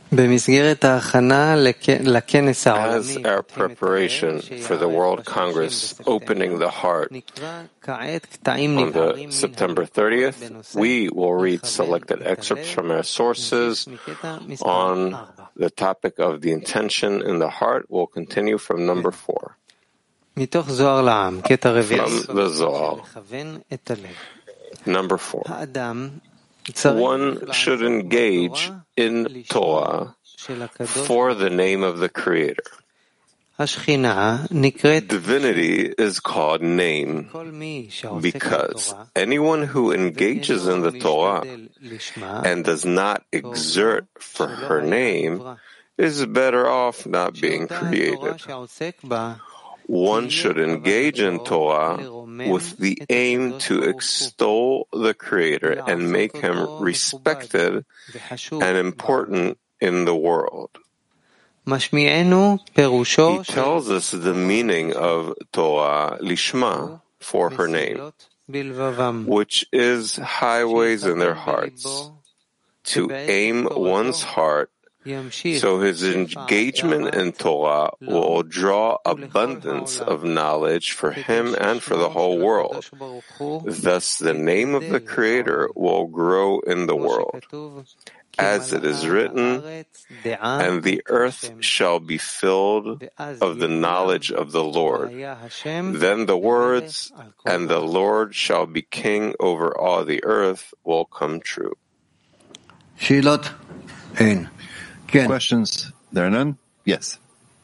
As our preparation for the World Congress opening the heart on the September 30th, we will read selected excerpts from our sources on the topic of the intention in the heart. We'll continue from number 4. From the Zohar. Number 4. One should engage in Torah for the name of the Creator. Divinity is called name because anyone who engages in the Torah and does not exert for her name is better off not being created. One should engage in Torah with the aim to extol the Creator and make him respected and important in the world. He tells us the meaning of Torah Lishma, for her name, which is highways in their hearts, to aim one's heart, so his engagement in Torah will draw abundance of knowledge for him and for the whole world. Thus, the name of the Creator will grow in the world. As it is written, and the earth shall be filled of the knowledge of the Lord. Then the words, and the Lord shall be king over all the earth, will come true. Questions? There are none? Yes.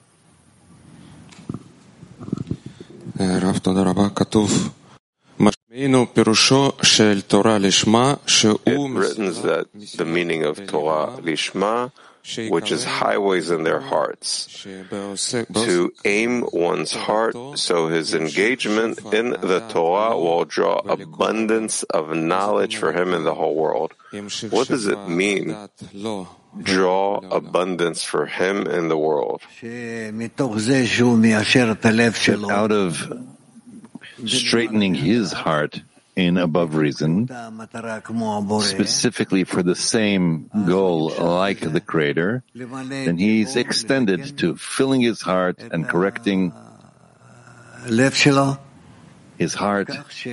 Rav, תודה רבה. כתוב, משמענו פירושו של תורה לשמה, שהוא written that the meaning of Torah Lishma, which is highways in their hearts, to aim one's heart so his engagement in the Torah will draw abundance of knowledge for him in the whole world. What does it mean? Draw abundance for him in the world. Out of straightening his heart in above reason, specifically for the same goal like the Creator, then he's extended to filling his heart and correcting his heart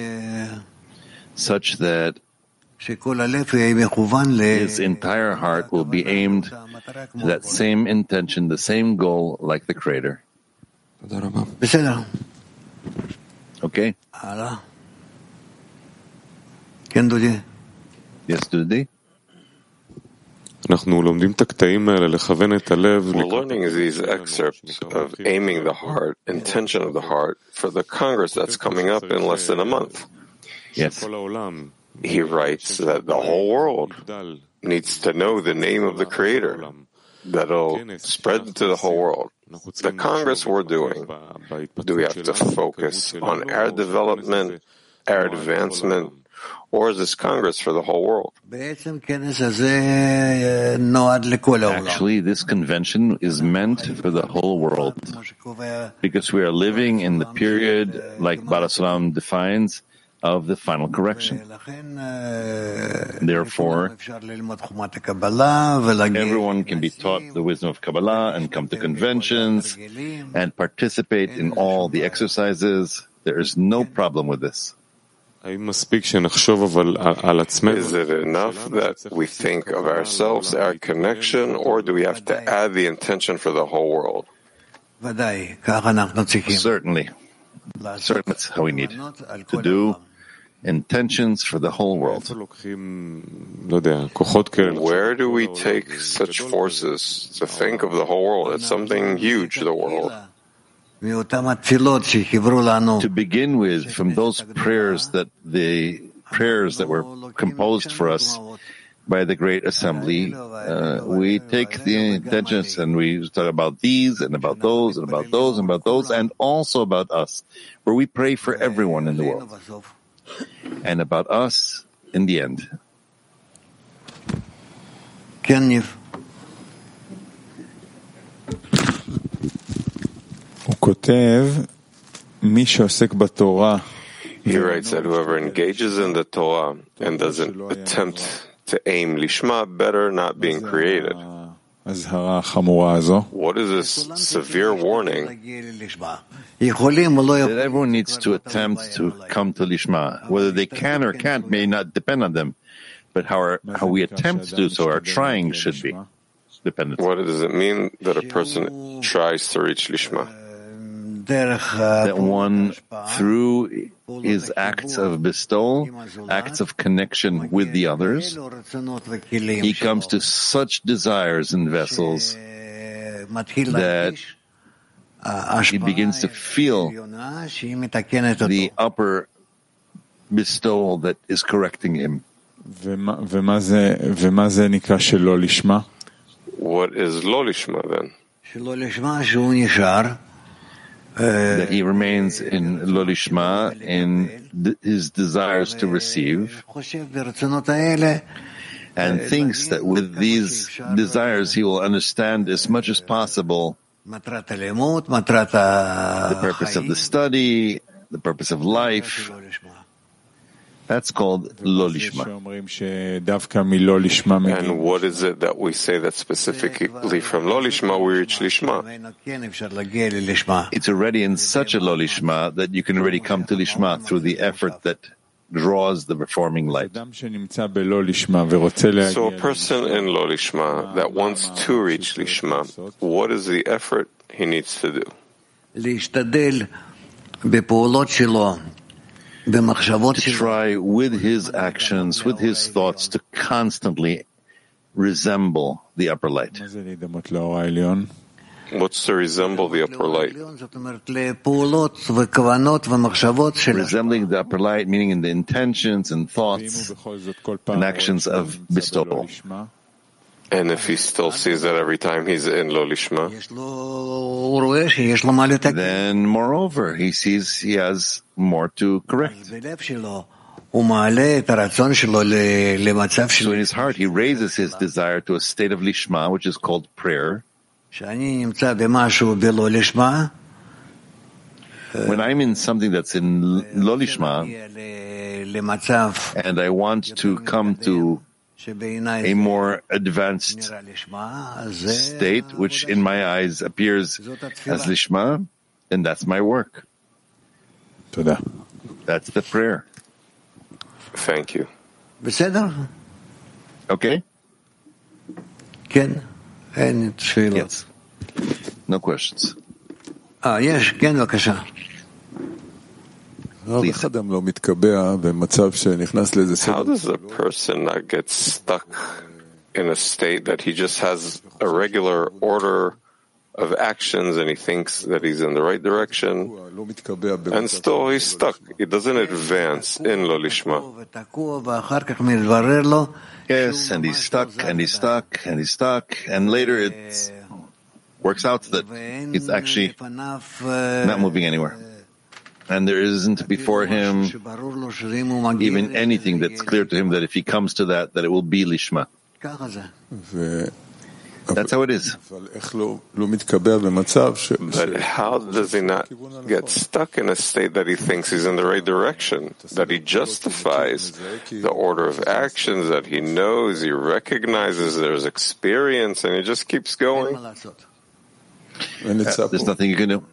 such that his entire heart will be aimed to that same intention, the same goal like the Creator. Okay? Yes, Dudi? We're learning these excerpts of aiming the heart, intention of the heart, for the Congress that's coming up in less than a month. Yes. He writes that the whole world needs to know the name of the Creator, that'll spread to the whole world. The Congress we're doing, do we have to focus on our development, our advancement, or is this Congress for the whole world? Actually, this convention is meant for the whole world, because we are living in the period, like Baal HaSulam defines, of the final correction. Therefore, everyone can be taught the wisdom of Kabbalah and come to conventions and participate in all the exercises. There is no problem with this. Is it enough that we think of ourselves, our connection, or do we have to add the intention for the whole world? Certainly. That's how we need to do intentions for the whole world. Where do we take such forces to think of the whole world? It's something huge, the world. To begin with, from those prayers that were composed for us by the Great Assembly, we take the intentions and we talk about these and about those and about those and about those and also about us, where we pray for everyone in the world and about us in the end. He writes that whoever engages in the Torah and doesn't attempt to aim Lishma, better not being created. What is this severe warning? That everyone needs to attempt to come to Lishma. Whether they can or can't may not depend on them, but how we attempt to do so, our trying should be dependent. What does it mean that a person tries to reach Lishma? That one, through his acts of bestowal, acts of connection with the others, he comes to such desires and vessels that he begins to feel the upper bestowal that is correcting him. What is lo lishma then? That he remains in lo lishma, in his desires to receive, and thinks that with these desires he will understand as much as possible the purpose of the study, the purpose of life. That's called lo lishma. And what is it that we say that specifically from lo lishma we reach lishma? It's already in such a lo lishma that you can already come to lishma through the effort that draws the reforming light. So a person in lo lishma that wants to reach lishma, what is the effort he needs to do? To try with his actions, with his thoughts, to constantly resemble the upper light. What's to resemble the upper light? Resembling the upper light, meaning in the intentions and thoughts and actions of bestowal. And if he still sees that every time he's in lo lishma, then moreover, he sees he has more to correct. So in his heart, he raises his desire to a state of lishma, which is called prayer. When I'm in something that's in lo lishma, and I want to come to a more advanced state, which in my eyes appears as lishma, then that's my work. That's the prayer. Thank you. Okay? Yes. No questions. Yes, How does a person not get stuck in a state that he just has a regular order of actions and he thinks that he's in the right direction, and still he's stuck? He doesn't advance in lo lishma. Yes, and he's stuck, and he's stuck, and he's stuck, and later it works out that he's actually not moving anywhere. And there isn't before him even anything that's clear to him that if he comes to that it will be lishma. That's how it is. But how does he not get stuck in a state that he thinks he's in the right direction, that he justifies the order of actions, that he knows, he recognizes there's experience, and he just keeps going? There's nothing you can do.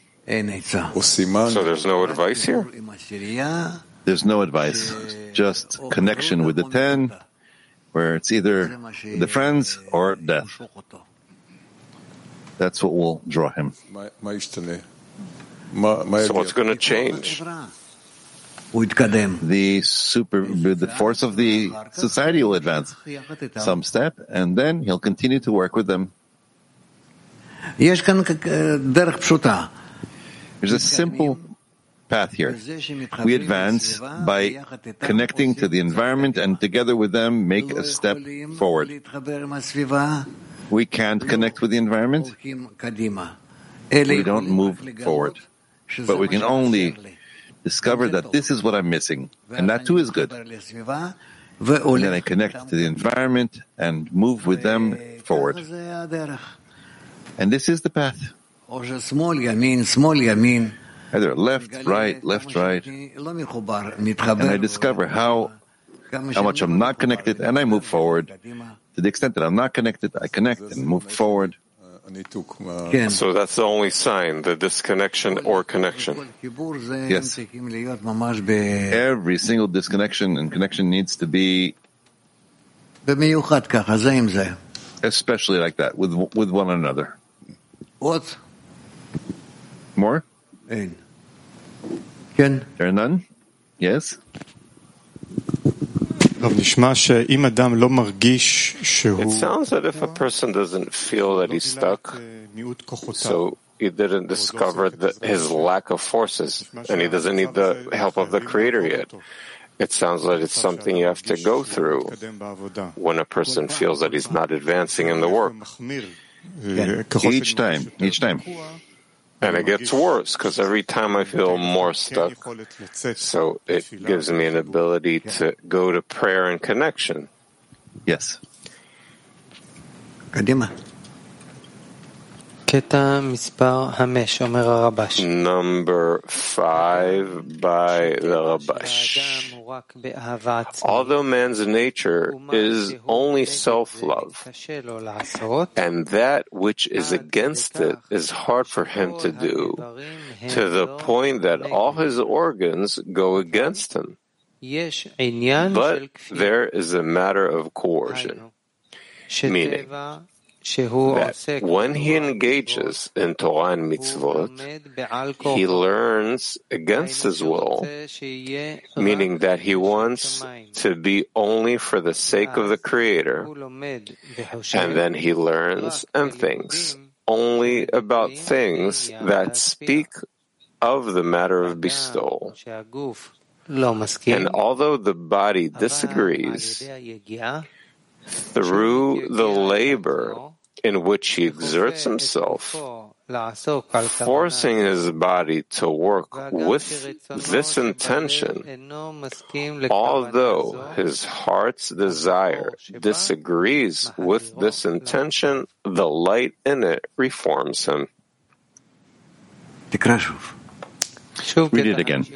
So there's no advice here? There's no advice, just connection with the 10, where it's either the friends or death. That's what will draw him. So what's going to change? The force of the society will advance some step, and then he'll continue to work with them. There's a simple path here. We advance by connecting to the environment and together with them make a step forward. We can't connect with the environment. We don't move forward. But we can only discover that this is what I'm missing. And that too is good. And then I connect to the environment and move with them forward. And this is the path. Either left, right, and I discover how much I'm not connected, and I move forward To the extent that I'm not connected, I connect and move forward. So that's the only sign, the disconnection or connection. Yes. Every single disconnection and connection needs to be especially like that, with one another. What? More? There are none? Yes? It sounds that if a person doesn't feel that he's stuck, so he didn't discover his lack of forces, and he doesn't need the help of the Creator yet. It sounds like it's something you have to go through when a person feels that he's not advancing in the work. Each time. And it gets worse, because every time I feel more stuck, so it gives me an ability to go to prayer and connection. Yes. Number 5 by the Rabash. Although man's nature is only self-love, and that which is against it is hard for him to do, to the point that all his organs go against him. But there is a matter of coercion, meaning that when he engages in Torah and mitzvot, he learns against his will, meaning that he wants to be only for the sake of the Creator, and then he learns and thinks only about things that speak of the matter of bestowal. And although the body disagrees, through the labor in which he exerts himself, forcing his body to work with this intention, although his heart's desire disagrees with this intention, the light in it reforms him. Read it again.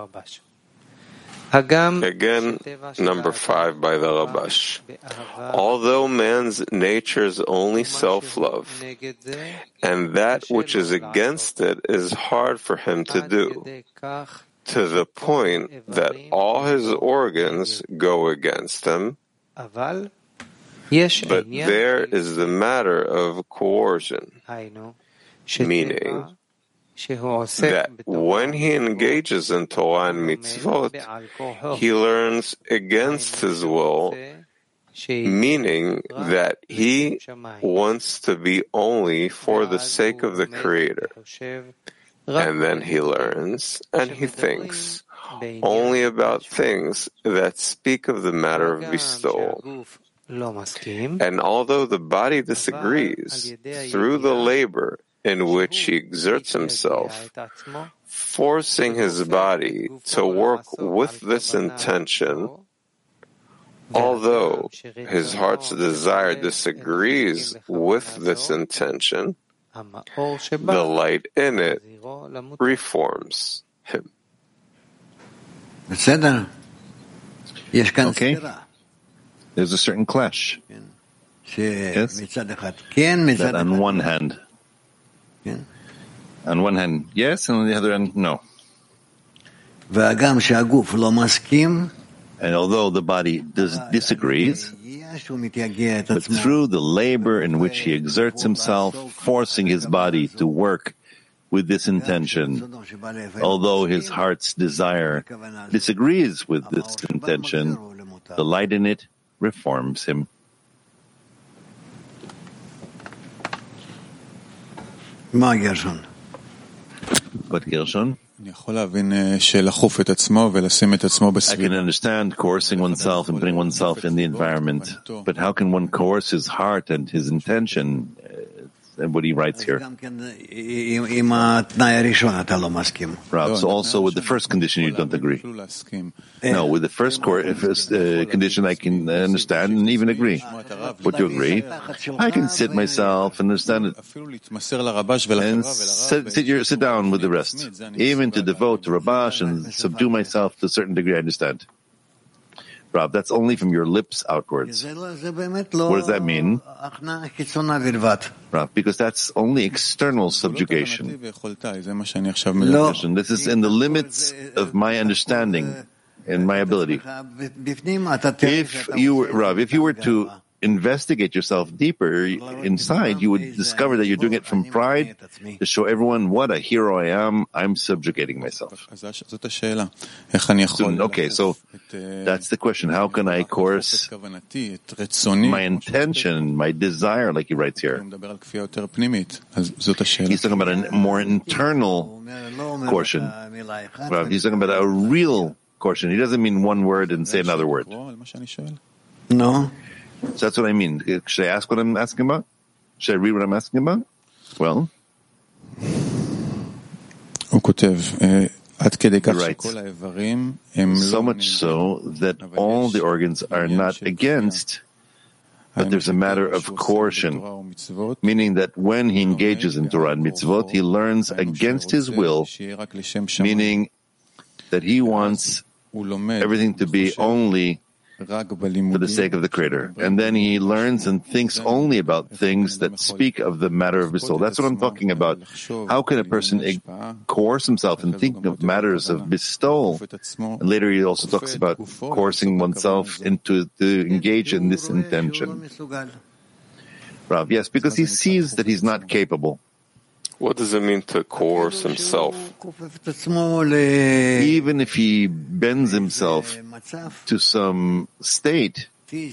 Again, number 5 by the Rabash. Although man's nature is only self-love, and that which is against it is hard for him to do, to the point that all his organs go against him, but there is the matter of coercion, meaning that when he engages in Torah and mitzvot, he learns against his will, meaning that he wants to be only for the sake of the Creator. And then he learns and he thinks only about things that speak of the matter of bestowal. And although the body disagrees, through the labor in which he exerts himself, forcing his body to work with this intention, although his heart's desire disagrees with this intention, the light in it reforms him. Okay. There's a certain clash. Yes? That on one hand, yes, and on the other hand, no. And although the body disagrees, but through the labor in which he exerts himself, forcing his body to work with this intention, although his heart's desire disagrees with this intention, the light in it reforms him. But Gershon? I can understand coercing oneself and putting oneself in the environment, but how can one coerce his heart and his intention? And what he writes here. Perhaps also with the first condition you don't agree. No, with the first condition I can understand and even agree. But you agree, I can sit myself and understand it. And sit down with the rest. Even to devote to Rabash and subdue myself to a certain degree, I understand. Rav, that's only from your lips outwards. What does that mean? Rav, because that's only external subjugation. This is in the limits of my understanding and my ability. If you were to investigate yourself deeper inside, you would discover that you're doing it from pride to show everyone what a hero I am. I'm subjugating myself. Okay, so that's the question. How can I coerce my intention, my desire, like he writes here? He's talking about a more internal coercion. He's talking about a real coercion. He doesn't mean one word and say another word. No. So that's what I mean. Should I ask what I'm asking about? Should I read what I'm asking about? Well, הוא כותב, עד כדי כך שכל האיברים הם so much so that all the organs are not against, but there's a matter of coercion, meaning that when he engages in Torah and mitzvot, he learns against his will, meaning that he wants everything to be only for the sake of the Creator. And then he learns and thinks only about things that speak of the matter of his soul. That's what I'm talking about. How can a person coerce himself in thinking of matters of bestowal? And later he also talks about coercing oneself into to engage in this intention. Rav, yes, because he sees that he's not capable. What does it mean to coerce himself? Even if he bends himself to some state,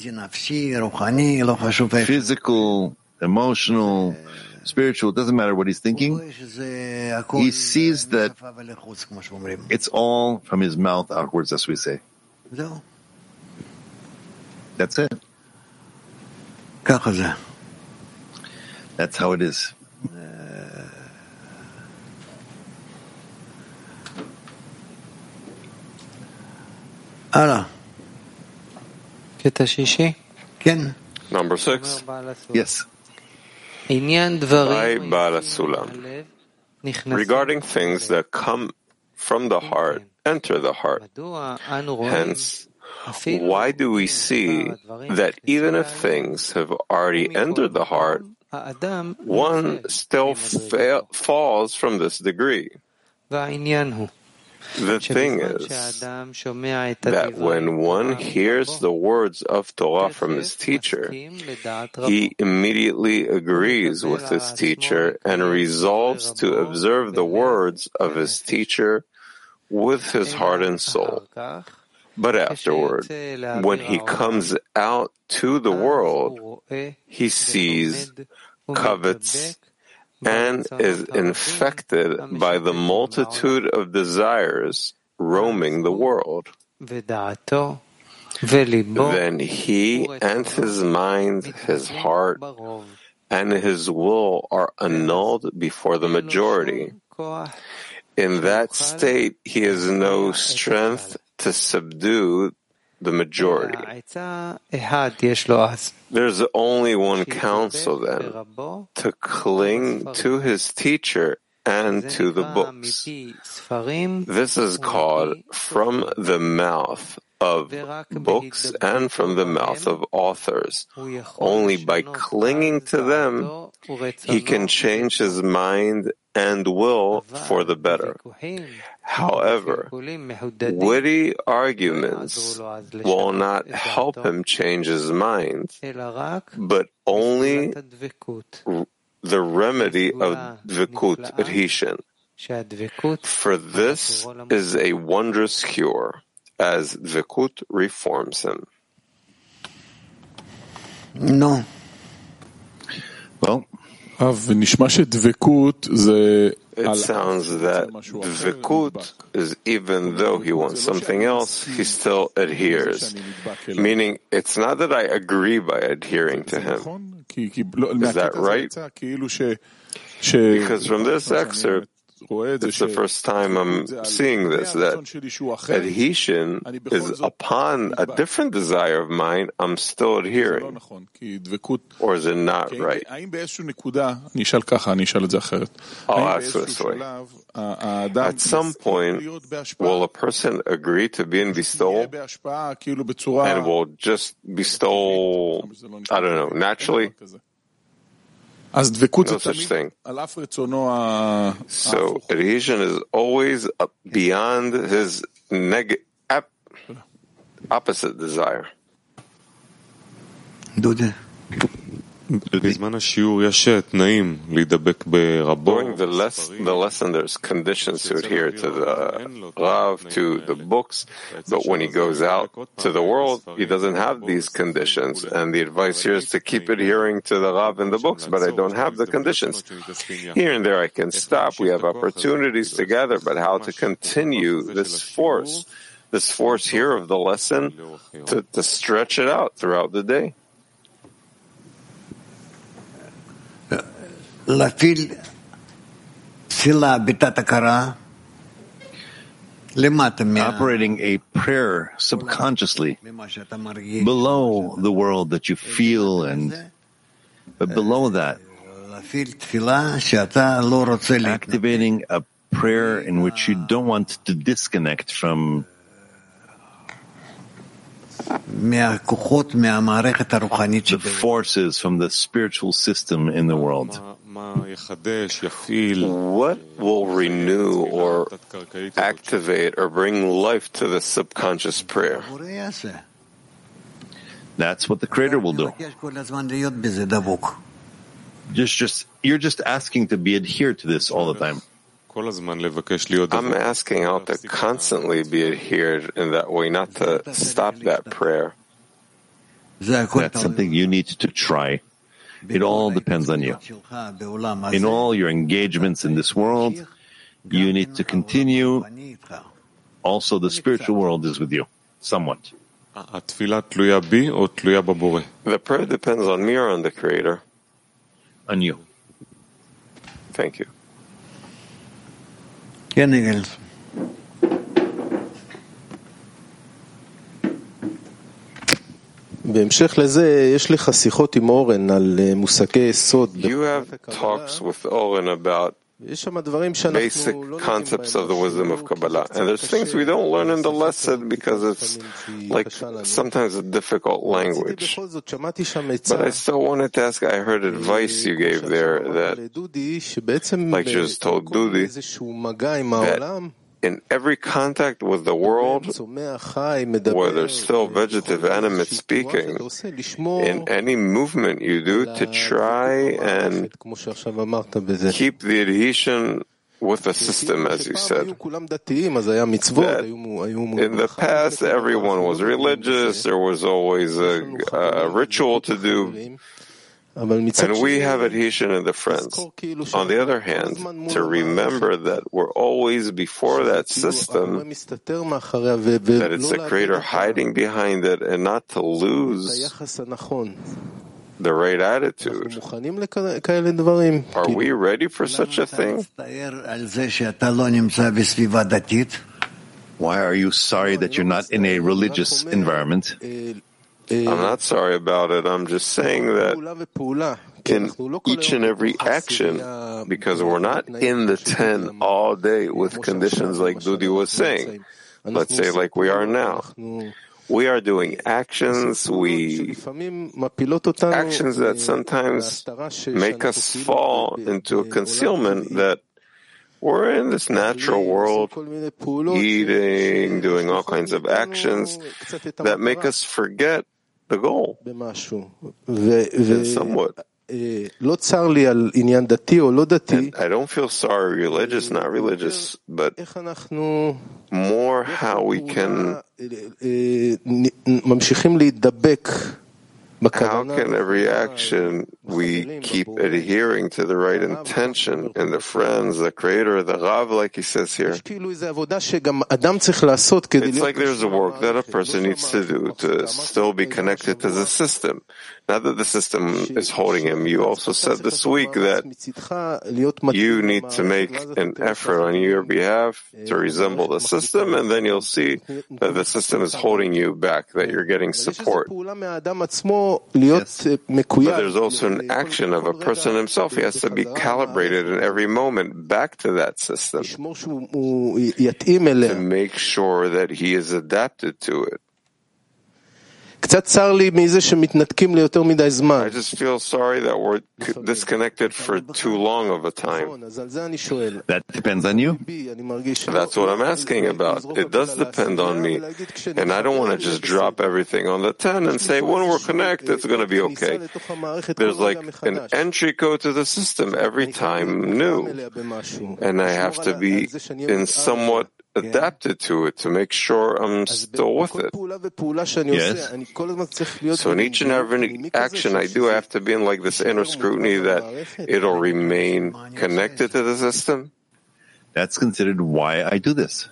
physical, emotional, spiritual, it doesn't matter what he's thinking, he sees that it's all from his mouth outwards, as we say. That's it. That's how it is. Number 6. Yes. By Baal HaSulam. Regarding things that come from the heart, enter the heart. Hence, why do we see that even if things have already entered the heart, one still falls from this degree? The thing is that when one hears the words of Torah from his teacher, he immediately agrees with his teacher and resolves to observe the words of his teacher with his heart and soul. But afterward, when he comes out to the world, he sees, covets, and is infected by the multitude of desires roaming the world. Then he and his mind, his heart, and his will are annulled before the majority. In that state, he has no strength to subdue the majority. There's only one counsel then, to cling to his teacher and to the books. This is called from the mouth of books and from the mouth of authors. Only by clinging to them, he can change his mind and will for the better. However, witty arguments will not help him change his mind, but only the remedy of dvikut, adhesion. For this is a wondrous cure, as dvikut reforms him. No. Well, it sounds that dvikut is, even though he wants something else, he still adheres. Meaning, it's not that I agree by adhering to him. Is that right? Because from this excerpt, It's the first time I'm seeing this, that adhesion is upon a different desire of mine, I'm still adhering. Or is it not right? I'll ask this way. At some point, will a person agree to be in bestowal and will just bestow, I don't know, naturally? No such thing. So adhesion is always beyond his opposite desire. Dude. During the lesson, there's conditions to adhere to the Rav, to the books, but when he goes out to the world, he doesn't have these conditions. And the advice here is to keep adhering to the Rav and the books, but I don't have the conditions. Here and there I can stop. We have opportunities together, but how to continue this force here of the lesson, to stretch it out throughout the day. Operating a prayer subconsciously below the world that you feel, but below that, activating a prayer in which you don't want to disconnect from the forces from the spiritual system in the world. What will renew or activate or bring life to the subconscious prayer? That's what the Creator will do. You're just asking to be adhered to this all the time. I'm asking how to constantly be adhered in that way, not to stop that prayer. That's something you need to try. It all depends on you. In all your engagements in this world, you need to continue. Also, the spiritual world is with you, somewhat. The prayer depends on me or on the Creator? On you. Thank you. בהמשך לזה, יש לך שיחות עם אורן על מושגי יסוד. You have talks with Oren about basic concepts of the wisdom of Kabbalah. And there's things we don't learn in the lesson because it's like sometimes a difficult language. But I still wanted to ask, I heard advice you gave there that, like you just told Dudi, that in every contact with the world, where there's still vegetative animate speaking, in any movement you do to try and keep the adhesion with the system, as you said. That in the past, everyone was religious, there was always a ritual to do. And we have adhesion in the friends. On the other hand, to remember that we're always before that system, that it's the Creator hiding behind it, and not to lose the right attitude. Are we ready for such a thing? Why are you sorry that you're not in a religious environment? I'm not sorry about it. I'm just saying that in each and every action, because we're not in the 10 all day with conditions like Dudi was saying, let's say like we are now. We are doing actions, actions that sometimes make us fall into a concealment that we're in this natural world, eating, doing all kinds of actions that make us forget the goal. And somewhat. And I don't feel sorry, religious, not religious, but more how we can, how can every action we keep adhering to the right intention in the friends, the Creator, the Rav, like he says here. It's like there's a work that a person needs to do to still be connected to the system. Now that the system is holding him, you also said this week that you need to make an effort on your behalf to resemble the system, and then you'll see that the system is holding you back, that you're getting support. Yes. But there's also an action of a person himself. He has to be calibrated in every moment back to that system to make sure that he is adapted to it. I just feel sorry that we're disconnected for too long of a time. That depends on you. That's what I'm asking about. It does depend on me. And I don't want to just drop everything on the 10 and say, when we're connected, it's going to be okay. There's like an entry code to the system every time new. And I have to be in somewhat adapted to it to make sure I'm still with it. Yes. So in each and every action I do, I have to be in like this inner scrutiny that it'll remain connected to the system. That's considered why I do this.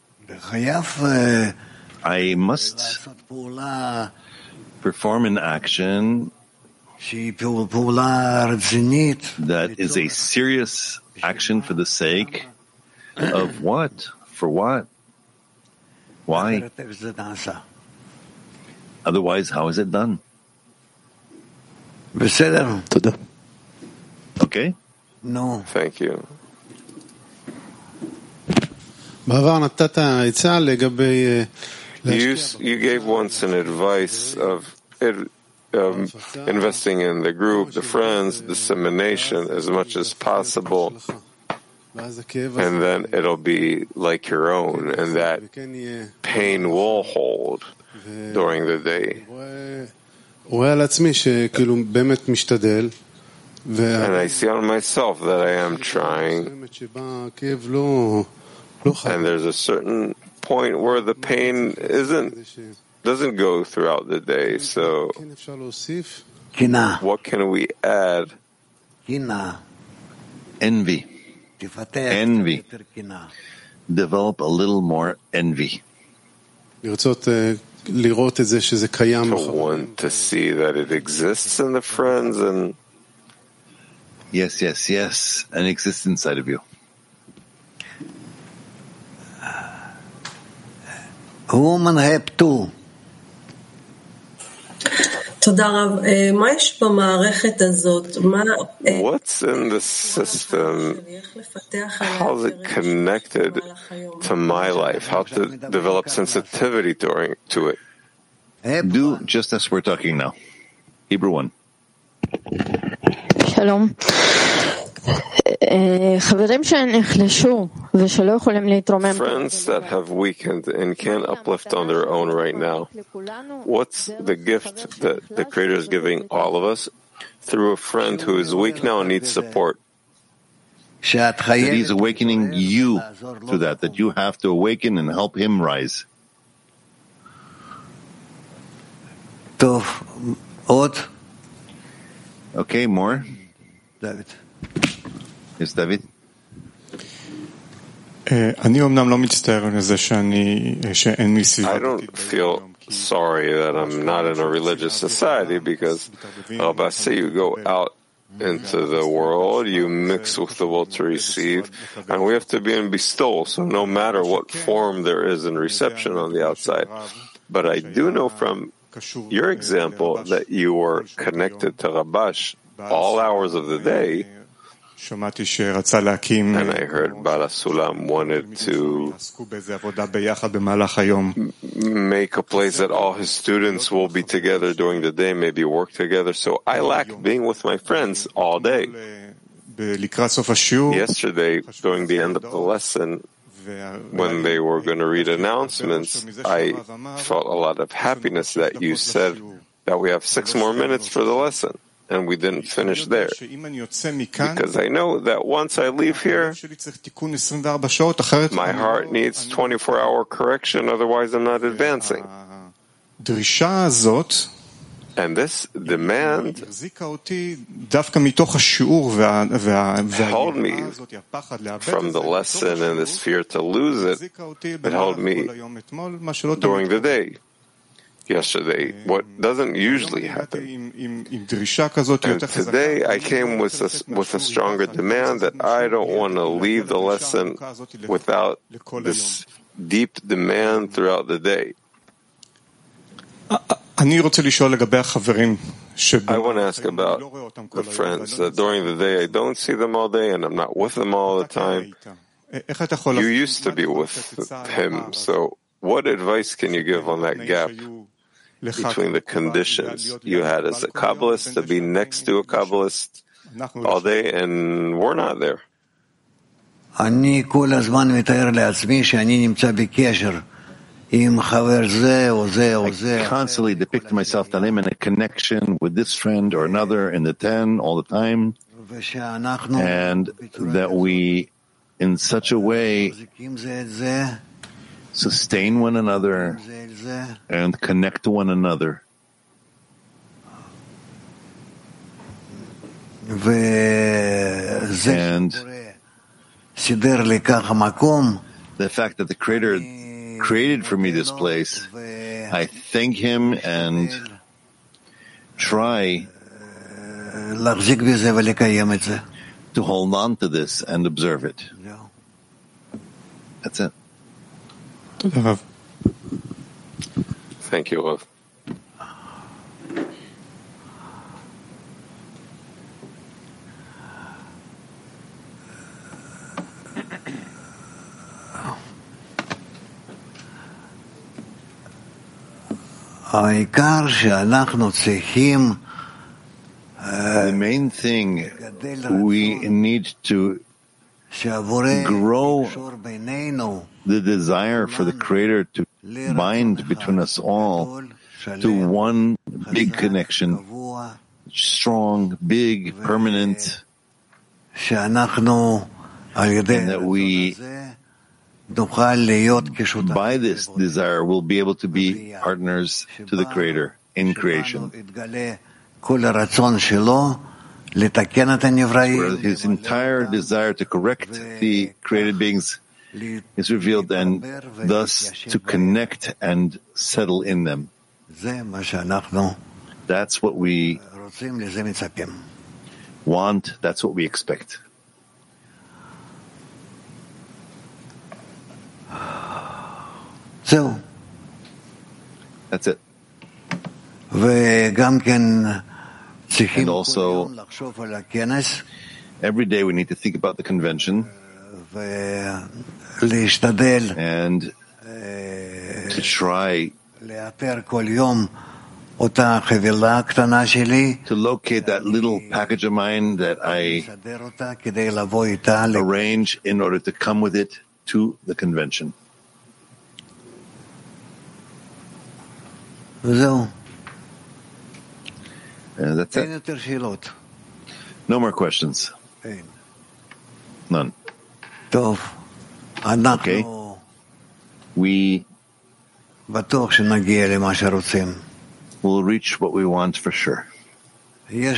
I must perform an action that is a serious action for the sake of what? For what? Why? Otherwise, how is it done? Okay? No. Thank you. You gave once an advice of investing in the group, the friends, dissemination as much as possible, and then it'll be like your own, and that pain will hold during the day. And I see on myself that I am trying, and there's a certain point where the pain doesn't go throughout the day. So what can we add? Envy. Envy. Develop a little more envy. To want to see that it exists in the friends and Yes, and exists inside of you. What's in the system? How is it connected to my life? How to develop sensitivity to it? Do just as we're talking now. Hebrew 1. Shalom. Friends that have weakened and can't uplift on their own right now. What's the gift that the Creator is giving all of us through a friend who is weak now and needs support? That He's awakening you to that you have to awaken and help Him rise. Okay, more? David. Yes, David? I don't feel sorry that I'm not in a religious society because you go out into the world, you mix with the will to receive, and we have to be in bestowal, so no matter what form there is in reception on the outside. But I do know from your example that you were connected to Rabash all hours of the day. And I heard Bala Sulam wanted to make a place that all his students will be together during the day, maybe work together. So I lack being with my friends all day. Yesterday, during the end of the lesson, when they were going to read announcements, I felt a lot of happiness that you said that we have 6 more minutes for the lesson. And we didn't finish there. Because I know that once I leave here, my heart needs 24-hour correction, otherwise I'm not advancing. And this demand held me from the lesson and this fear to lose it. It held me during the day. yesterday, what doesn't usually happen. And today I came with a stronger demand that I don't want to leave the lesson without this deep demand throughout the day. I want to ask about the friends that during the day I don't see them all day and I'm not with them all the time. You used to be with him, so what advice can you give on that gap between the conditions you had as a Kabbalist to be next to a Kabbalist all day and we're not there? I constantly depict myself that I'm in a connection with this friend or another in the 10 all the time, and that we, in such a way, sustain one another and connect to one another. And the fact that the Creator created for me this place, I thank Him and try to hold on to this and observe it. That's it. Thank you, Rav. The main thing, we need to grow the desire for the Creator to bind between us all to one big connection, strong, big, permanent, and that we, by this desire, will be able to be partners to the Creator in creation. Where His entire desire to correct the created beings is revealed, and thus to connect and settle in them. That's what we want, that's what we expect. So, that's it. And also, every day we need to think about the convention and to try to locate that little package of mine that I arrange in order to come with it to the convention. That's it. No more questions. None. Okay. We will reach what we want for sure. There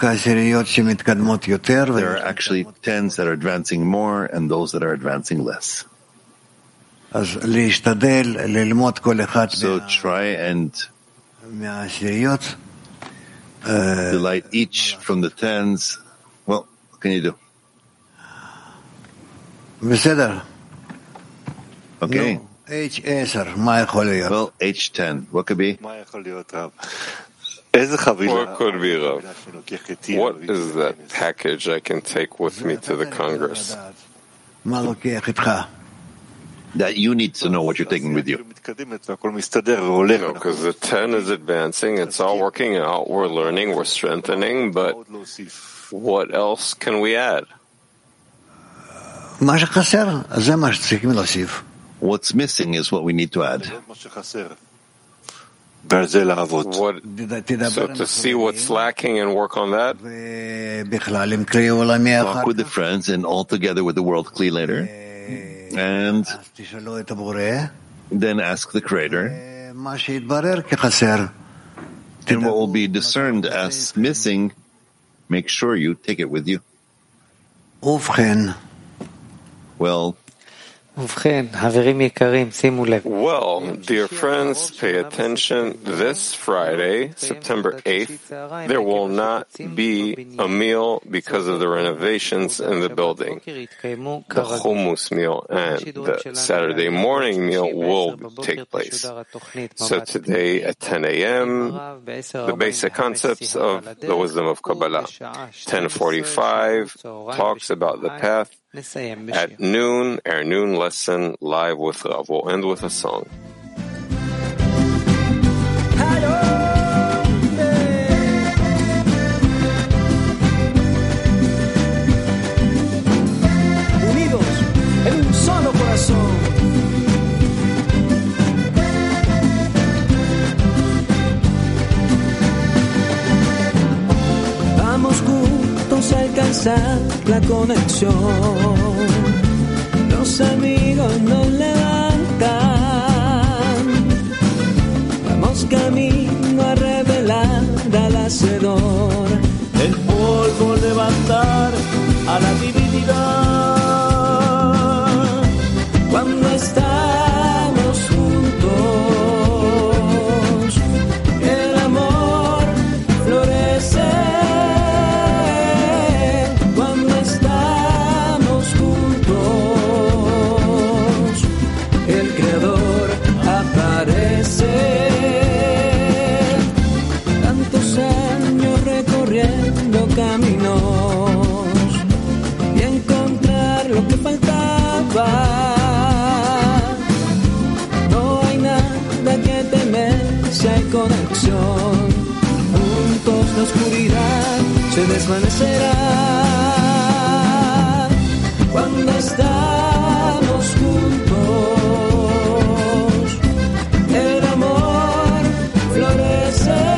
are actually 10s that are advancing more and those that are advancing less. So try and delight each from the 10s. Well, what can you do? Okay. Well, H10. What could be? What could be, Rav? What is that package I can take with me to the Congress? That you need to know what you're taking with you. No, because the 10 is advancing, it's all working out, we're learning, we're strengthening, but what else can we add? What's missing is what we need to add. So to see what's lacking and work on that? Talk with the friends and all together with the World Kli later. And then ask the Creator. And what will be discerned as missing, make sure you take it with you. Well, Well, dear friends, pay attention. This Friday, September 8th, there will not be a meal because of the renovations in the building. The hummus meal and the Saturday morning meal will take place. So today at 10 a.m., the basic concepts of the wisdom of Kabbalah. 10:45 talks about the path. At noon, our noon lesson live with Rav. We'll end with a song. Unidos en un solo corazón. Vamos juntos a alcanzar la conexión. Los amigos nos levantan. Vamos camino a revelar al Hacedor. El polvo levantar a la divinidad. Cuando estamos juntos, el amor florece. Caminos y encontrar lo que faltaba. No hay nada que temer si hay conexión. Juntos la oscuridad se desvanecerá. Cuando estamos juntos, el amor florece.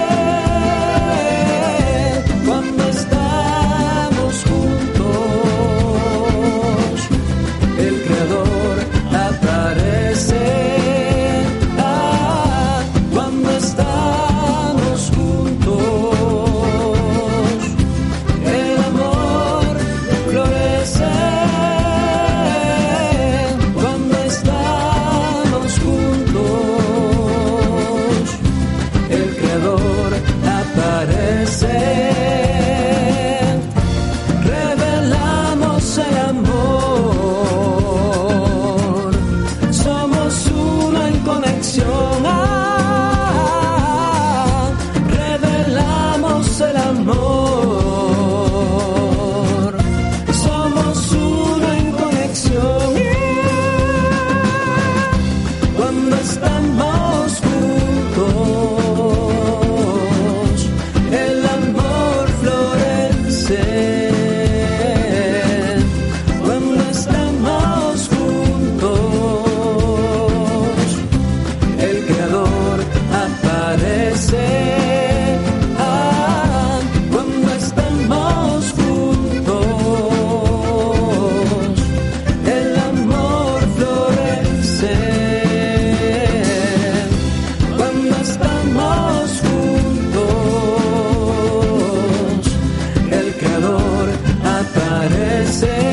Say